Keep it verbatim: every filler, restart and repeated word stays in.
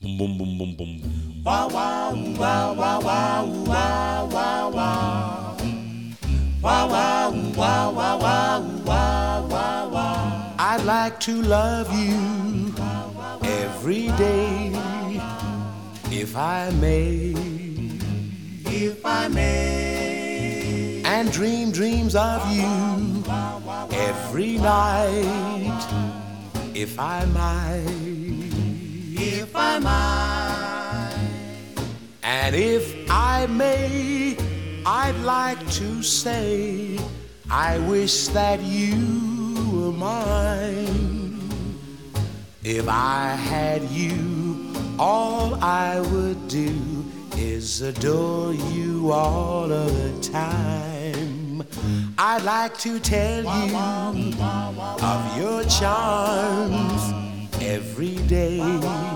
Boom, boom, boom, boom, boom, boom. Wow, wow, wow, wow, wow, wow, wow, wow. Wow, wow, wow, wow, wow, wow, wow, wow. I'd like to love you every day, if I may, if I may, and dream dreams of you every night, if I might. if I might. And if I may, I'd like to say, I wish that you were mine. If I had you, all I would do is adore you all of the time. I'd like to tell you of your charms every day.